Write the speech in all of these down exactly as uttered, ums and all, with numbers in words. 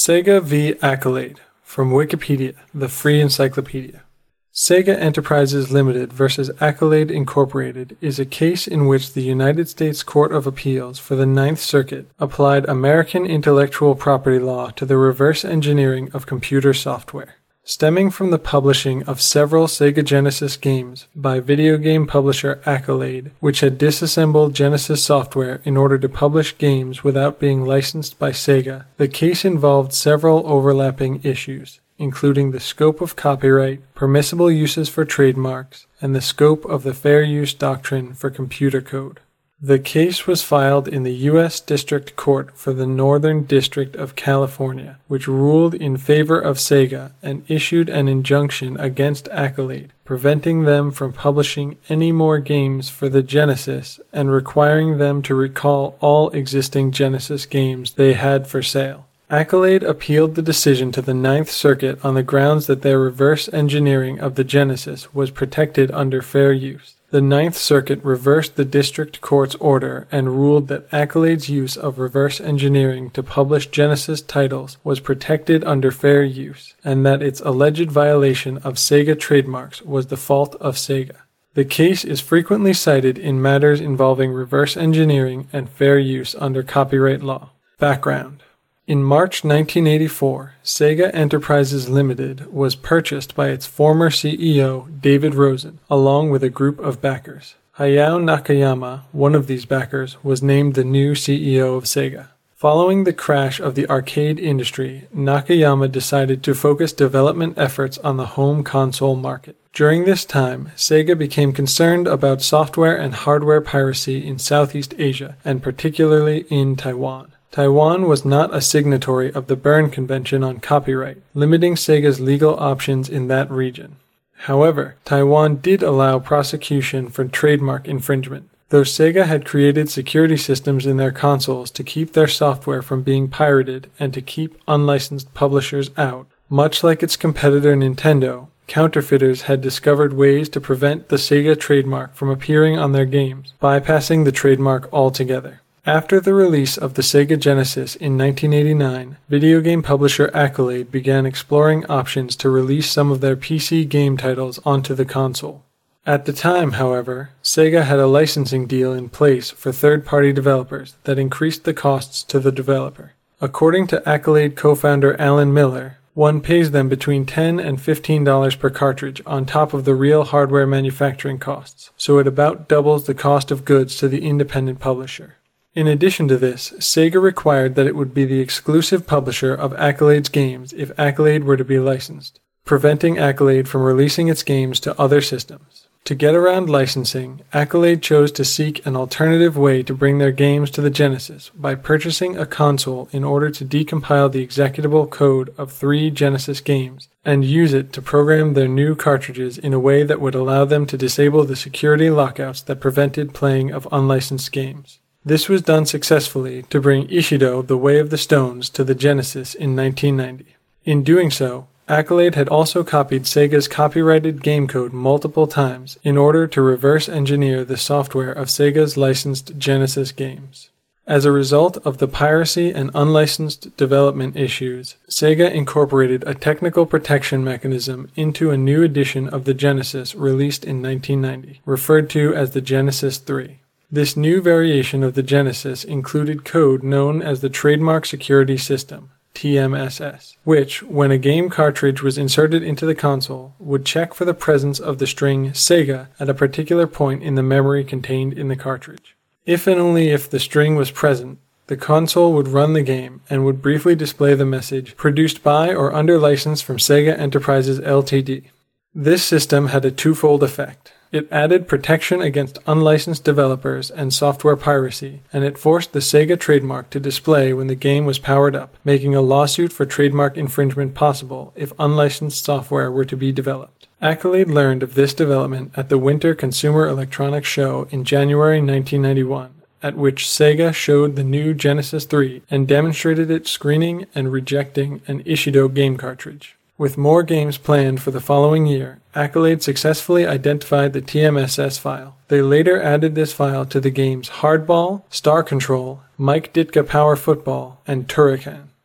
Sega v. Accolade, from Wikipedia, the free encyclopedia. Sega Enterprises Limited versus Accolade Incorporated is a case in which the United States Court of Appeals for the Ninth Circuit applied American intellectual property law to the reverse engineering of computer software. Stemming from the publishing of several Sega Genesis games by video game publisher Accolade, which had disassembled Genesis software in order to publish games without being licensed by Sega, the case involved several overlapping issues, including the scope of copyright, permissible uses for trademarks, and the scope of the fair use doctrine for computer code. The case was filed in the U S District Court for the Northern District of California, which ruled in favor of Sega and issued an injunction against Accolade, preventing them from publishing any more games for the Genesis and requiring them to recall all existing Genesis games they had for sale. Accolade appealed the decision to the Ninth Circuit on the grounds that their reverse engineering of the Genesis was protected under fair use. The Ninth Circuit reversed the District Court's order and ruled that Accolade's use of reverse engineering to publish Genesis titles was protected under fair use, and that its alleged violation of Sega trademarks was the fault of Sega. The case is frequently cited in matters involving reverse engineering and fair use under copyright law. Background. In March nineteen eighty-four, Sega Enterprises Limited was purchased by its former C E O, David Rosen, along with a group of backers. Hayao Nakayama, one of these backers, was named the new C E O of Sega. Following the crash of the arcade industry, Nakayama decided to focus development efforts on the home console market. During this time, Sega became concerned about software and hardware piracy in Southeast Asia, and particularly in Taiwan. Taiwan was not a signatory of the Berne Convention on Copyright, limiting Sega's legal options in that region. However, Taiwan did allow prosecution for trademark infringement. Though Sega had created security systems in their consoles to keep their software from being pirated and to keep unlicensed publishers out, much like its competitor Nintendo, counterfeiters had discovered ways to prevent the Sega trademark from appearing on their games, bypassing the trademark altogether. After the release of the Sega Genesis in nineteen eighty-nine, video game publisher Accolade began exploring options to release some of their P C game titles onto the console. At the time, however, Sega had a licensing deal in place for third-party developers that increased the costs to the developer. According to Accolade co-founder Alan Miller, one pays them between ten dollars and fifteen dollars per cartridge on top of the real hardware manufacturing costs, so it about doubles the cost of goods to the independent publisher. In addition to this, Sega required that it would be the exclusive publisher of Accolade's games if Accolade were to be licensed, preventing Accolade from releasing its games to other systems. To get around licensing, Accolade chose to seek an alternative way to bring their games to the Genesis by purchasing a console in order to decompile the executable code of three Genesis games and use it to program their new cartridges in a way that would allow them to disable the security lockouts that prevented playing of unlicensed games. This was done successfully to bring Ishido The Way of the Stones to the Genesis in nineteen ninety. In doing so, Accolade had also copied Sega's copyrighted game code multiple times in order to reverse engineer the software of Sega's licensed Genesis games. As a result of the piracy and unlicensed development issues, Sega incorporated a technical protection mechanism into a new edition of the Genesis released in nineteen ninety, referred to as the Genesis three. This new variation of the Genesis included code known as the Trademark Security System, T M S S, which, when a game cartridge was inserted into the console, would check for the presence of the string Sega at a particular point in the memory contained in the cartridge. If and only if the string was present, the console would run the game and would briefly display the message, produced by or under license from Sega Enterprises Limited. This system had a twofold effect. It added protection against unlicensed developers and software piracy, and it forced the Sega trademark to display when the game was powered up, making a lawsuit for trademark infringement possible if unlicensed software were to be developed. Accolade learned of this development at the Winter Consumer Electronics Show in January nineteen ninety-one, at which Sega showed the new Genesis three and demonstrated it screening and rejecting an Ishido game cartridge. With more games planned for the following year, Accolade successfully identified the T M S S file. They later added this file to the games Hardball, Star Control, Mike Ditka Power Football, and Turrican.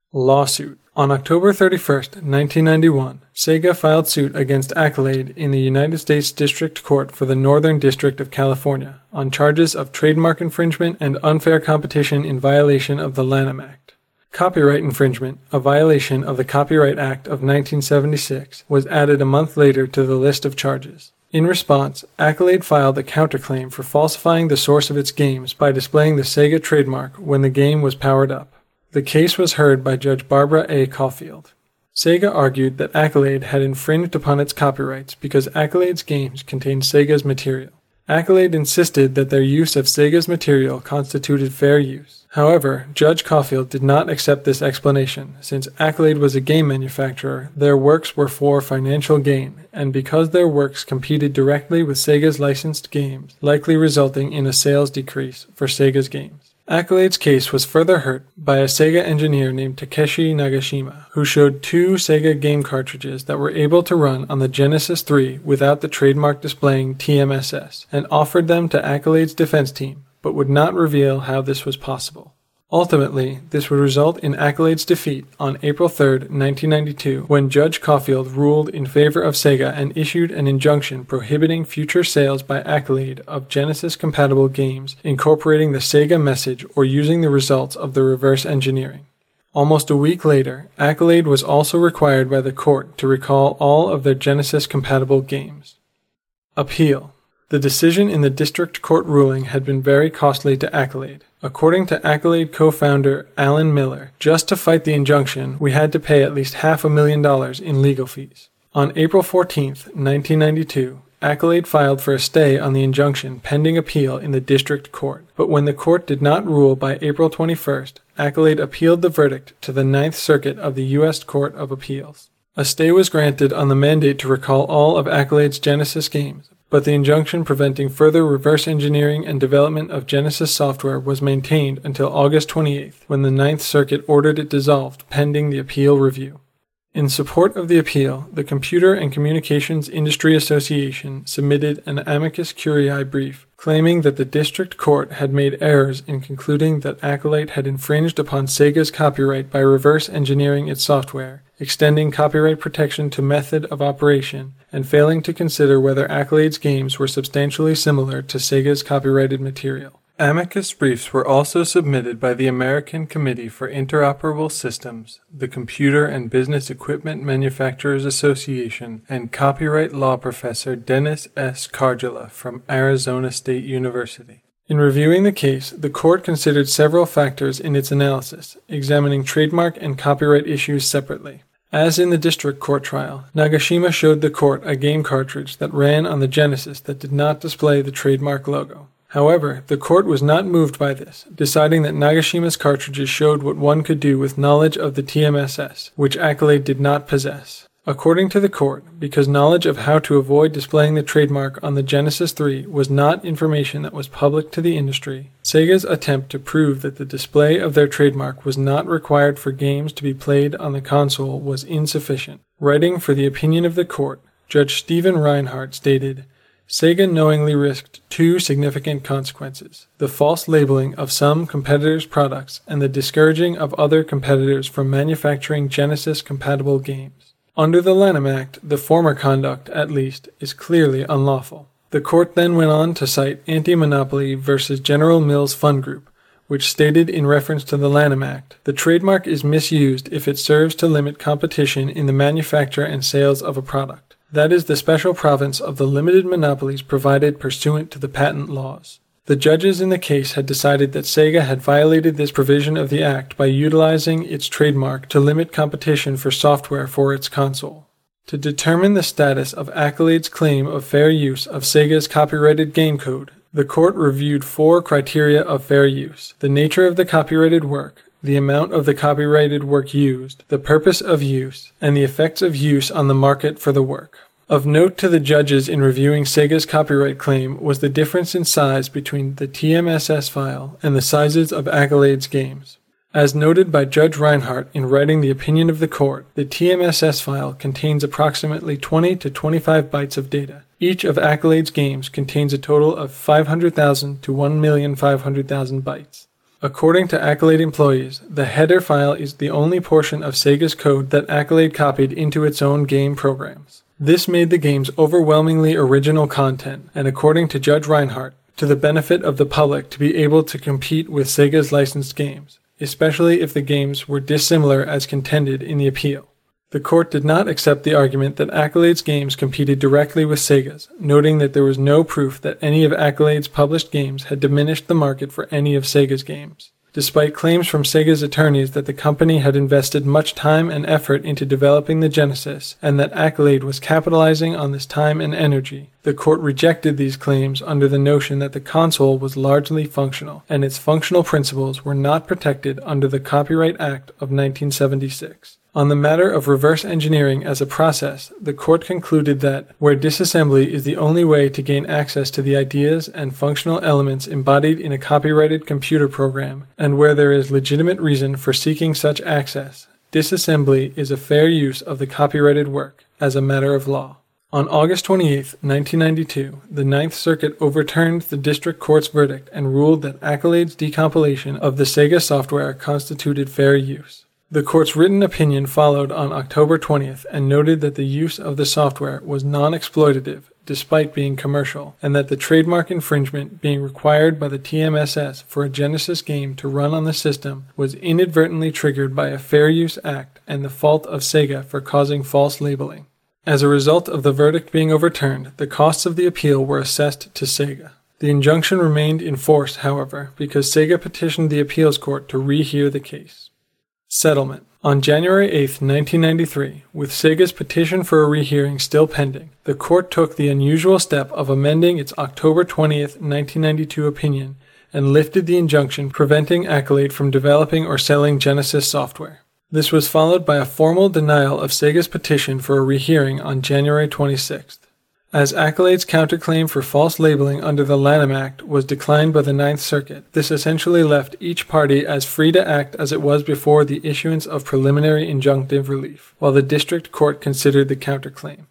Lawsuit. On October thirty-first, nineteen ninety-one, Sega filed suit against Accolade in the United States District Court for the Northern District of California on charges of trademark infringement and unfair competition in violation of the Lanham Act. Copyright infringement, a violation of the Copyright Act of nineteen seventy-six, was added a month later to the list of charges. In response, Accolade filed a counterclaim for falsifying the source of its games by displaying the Sega trademark when the game was powered up. The case was heard by Judge Barbara A. Caulfield. Sega argued that Accolade had infringed upon its copyrights because Accolade's games contained Sega's material. Accolade insisted that their use of Sega's material constituted fair use. However, Judge Caulfield did not accept this explanation, since Accolade was a game manufacturer, their works were for financial gain, and because their works competed directly with Sega's licensed games, likely resulting in a sales decrease for Sega's games. Accolade's case was further hurt by a Sega engineer named Takeshi Nagashima, who showed two Sega game cartridges that were able to run on the Genesis three without the trademark displaying T M S S, and offered them to Accolade's defense team, but would not reveal how this was possible. Ultimately, this would result in Accolade's defeat on April third, nineteen ninety-two, when Judge Caulfield ruled in favor of Sega and issued an injunction prohibiting future sales by Accolade of Genesis-compatible games incorporating the Sega message or using the results of the reverse engineering. Almost a week later, Accolade was also required by the court to recall all of their Genesis-compatible games. Appeal. The decision in the district court ruling had been very costly to Accolade. According to Accolade co-founder Alan Miller, just to fight the injunction, we had to pay at least half a million dollars in legal fees. On April fourteenth, nineteen ninety-two, Accolade filed for a stay on the injunction pending appeal in the district court, but when the court did not rule by April twenty-first, Accolade appealed the verdict to the Ninth Circuit of the U S Court of Appeals. A stay was granted on the mandate to recall all of Accolade's Genesis games, but the injunction preventing further reverse engineering and development of Genesis software was maintained until August twenty-eighth, when the Ninth Circuit ordered it dissolved pending the appeal review. In support of the appeal, the Computer and Communications Industry Association submitted an amicus curiae brief, claiming that the district court had made errors in concluding that Accolade had infringed upon Sega's copyright by reverse engineering its software, extending copyright protection to method of operation, and failing to consider whether Accolade's games were substantially similar to Sega's copyrighted material. Amicus briefs were also submitted by the American Committee for Interoperable Systems, the Computer and Business Equipment Manufacturers Association, and copyright law professor Dennis S. Cardula from Arizona State University. In reviewing the case, the court considered several factors in its analysis, examining trademark and copyright issues separately. As in the district court trial, Nagashima showed the court a game cartridge that ran on the Genesis that did not display the trademark logo. However, the court was not moved by this, deciding that Nagashima's cartridges showed what one could do with knowledge of the T M S S, which Accolade did not possess. According to the court, because knowledge of how to avoid displaying the trademark on the Genesis three was not information that was public to the industry, Sega's attempt to prove that the display of their trademark was not required for games to be played on the console was insufficient. Writing for the opinion of the court, Judge Stephen Reinhardt stated, Sega knowingly risked two significant consequences: the false labeling of some competitors' products and the discouraging of other competitors from manufacturing Genesis-compatible games. Under the Lanham Act, the former conduct, at least, is clearly unlawful. The court then went on to cite Anti-Monopoly versus General Mills Fund Group, which stated in reference to the Lanham Act, the trademark is misused if it serves to limit competition in the manufacture and sales of a product. That is the special province of the limited monopolies provided pursuant to the patent laws. The judges in the case had decided that Sega had violated this provision of the Act by utilizing its trademark to limit competition for software for its console. To determine the status of Accolade's claim of fair use of Sega's copyrighted game code, the court reviewed four criteria of fair use: the nature of the copyrighted work, the amount of the copyrighted work used, the purpose of use, and the effects of use on the market for the work. Of note to the judges in reviewing Sega's copyright claim was the difference in size between the T M S S file and the sizes of Accolade's games. As noted by Judge Reinhardt in writing the opinion of the court, the T M S S file contains approximately twenty to twenty-five bytes of data. Each of Accolade's games contains a total of five hundred thousand to one million five hundred thousand bytes. According to Accolade employees, the header file is the only portion of Sega's code that Accolade copied into its own game programs. This made the game's overwhelmingly original content, and according to Judge Reinhardt, to the benefit of the public to be able to compete with Sega's licensed games, especially if the games were dissimilar as contended in the appeal. The court did not accept the argument that Accolade's games competed directly with Sega's, noting that there was no proof that any of Accolade's published games had diminished the market for any of Sega's games. Despite claims from Sega's attorneys that the company had invested much time and effort into developing the Genesis and that Accolade was capitalizing on this time and energy, the court rejected these claims under the notion that the console was largely functional and its functional principles were not protected under the Copyright Act of nineteen seventy-six. On the matter of reverse engineering as a process, the court concluded that where disassembly is the only way to gain access to the ideas and functional elements embodied in a copyrighted computer program, and where there is legitimate reason for seeking such access, disassembly is a fair use of the copyrighted work as a matter of law. On August twenty-eighth, nineteen ninety-two, the Ninth Circuit overturned the district court's verdict and ruled that Accolade's decompilation of the Sega software constituted fair use. The court's written opinion followed on October twentieth and noted that the use of the software was non-exploitative despite being commercial, and that the trademark infringement being required by the T M S S for a Genesis game to run on the system was inadvertently triggered by a Fair Use Act and the fault of Sega for causing false labeling. As a result of the verdict being overturned, the costs of the appeal were assessed to Sega. The injunction remained in force, however, because Sega petitioned the appeals court to rehear the case. Settlement. On January eighth, nineteen ninety-three, with Sega's petition for a rehearing still pending, the court took the unusual step of amending its October twentieth, nineteen ninety-two opinion and lifted the injunction preventing Accolade from developing or selling Genesis software. This was followed by a formal denial of Sega's petition for a rehearing on January twenty-sixth. As Accolade's counterclaim for false labeling under the Lanham Act was declined by the Ninth Circuit, this essentially left each party as free to act as it was before the issuance of preliminary injunctive relief, while the district court considered the counterclaim.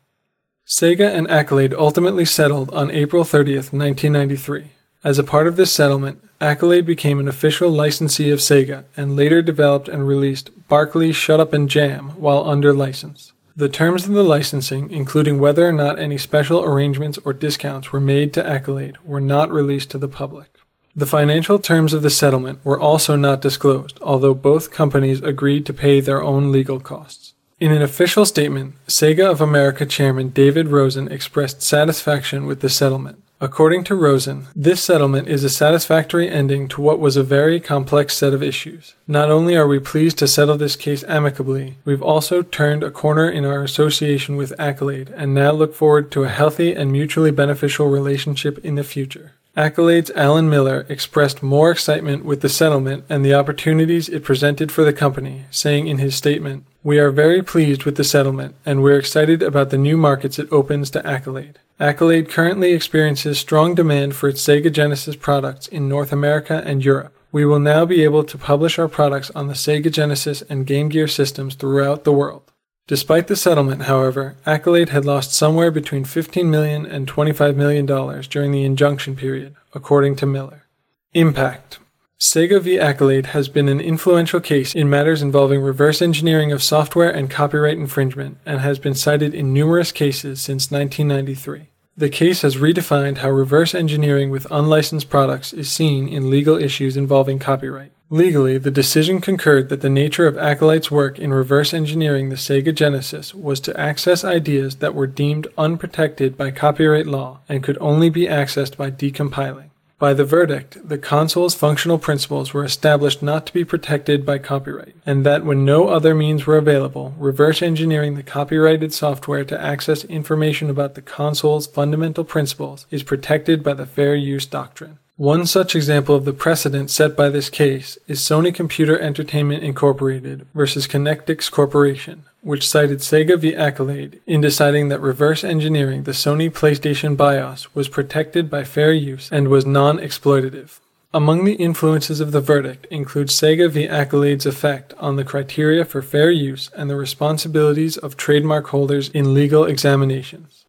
Sega and Accolade ultimately settled on April thirtieth, nineteen ninety-three. As a part of this settlement, Accolade became an official licensee of Sega and later developed and released Barkley's Shut Up and Jam while under license. The terms of the licensing, including whether or not any special arrangements or discounts were made to Accolade, were not released to the public. The financial terms of the settlement were also not disclosed, although both companies agreed to pay their own legal costs. In an official statement, Sega of America chairman David Rosen expressed satisfaction with the settlement. According to Rosen, this settlement is a satisfactory ending to what was a very complex set of issues. Not only are we pleased to settle this case amicably, we've also turned a corner in our association with Accolade and now look forward to a healthy and mutually beneficial relationship in the future. Accolade's Alan Miller expressed more excitement with the settlement and the opportunities it presented for the company, saying in his statement, "We are very pleased with the settlement, and we're excited about the new markets it opens to Accolade. Accolade currently experiences strong demand for its Sega Genesis products in North America and Europe. We will now be able to publish our products on the Sega Genesis and Game Gear systems throughout the world." Despite the settlement, however, Accolade had lost somewhere between fifteen million dollars and twenty-five million dollars during the injunction period, according to Miller. Impact. Sega v. Accolade has been an influential case in matters involving reverse engineering of software and copyright infringement, and has been cited in numerous cases since nineteen ninety-three. The case has redefined how reverse engineering with unlicensed products is seen in legal issues involving copyright. Legally, the decision concurred that the nature of Accolade's work in reverse engineering the Sega Genesis was to access ideas that were deemed unprotected by copyright law and could only be accessed by decompiling. By the verdict, the console's functional principles were established not to be protected by copyright, and that when no other means were available, reverse engineering the copyrighted software to access information about the console's fundamental principles is protected by the fair use doctrine. One such example of the precedent set by this case is Sony Computer Entertainment Incorporated versus Connectix Corporation, which cited Sega v. Accolade in deciding that reverse engineering the Sony PlayStation BIOS was protected by fair use and was non-exploitative. Among the influences of the verdict include Sega v. Accolade's effect on the criteria for fair use and the responsibilities of trademark holders in legal examinations.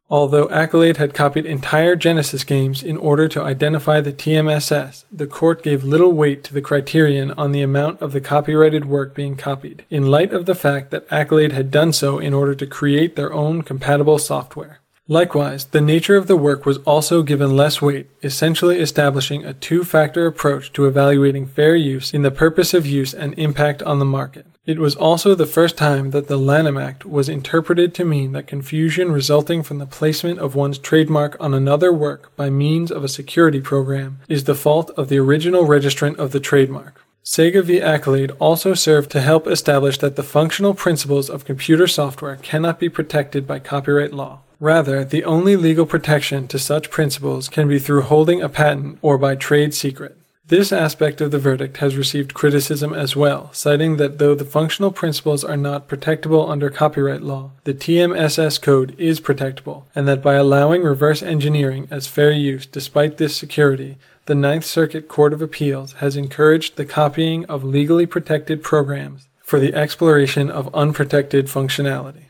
Although Accolade had copied entire Genesis games in order to identify the T M S S, the court gave little weight to the criterion on the amount of the copyrighted work being copied, in light of the fact that Accolade had done so in order to create their own compatible software. Likewise, the nature of the work was also given less weight, essentially establishing a two-factor approach to evaluating fair use in the purpose of use and impact on the market. It was also the first time that the Lanham Act was interpreted to mean that confusion resulting from the placement of one's trademark on another work by means of a security program is the fault of the original registrant of the trademark. Sega v. Accolade also served to help establish that the functional principles of computer software cannot be protected by copyright law. Rather, the only legal protection to such principles can be through holding a patent or by trade secret. This aspect of the verdict has received criticism as well, citing that though the functional principles are not protectable under copyright law, the T M S S code is protectable, and that by allowing reverse engineering as fair use despite this security, the Ninth Circuit Court of Appeals has encouraged the copying of legally protected programs for the exploration of unprotected functionality.